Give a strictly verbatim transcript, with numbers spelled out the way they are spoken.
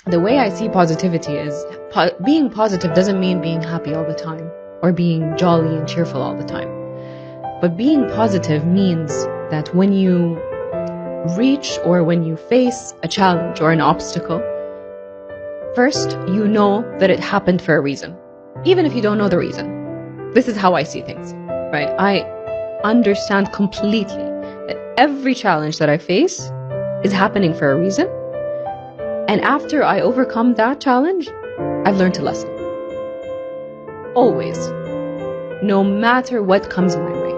The way I see positivity is po- being positive doesn't mean being happy all the time or being jolly and cheerful all the time. But being positive means that when you reach or when you face a challenge or an obstacle, first, you know that it happened for a reason, even if you don't know the reason. This is how I see things, right? I understand completely that every challenge that I face is happening for a reason. And after I overcome that challenge, I've learned a lesson. Always. No matter what comes my way.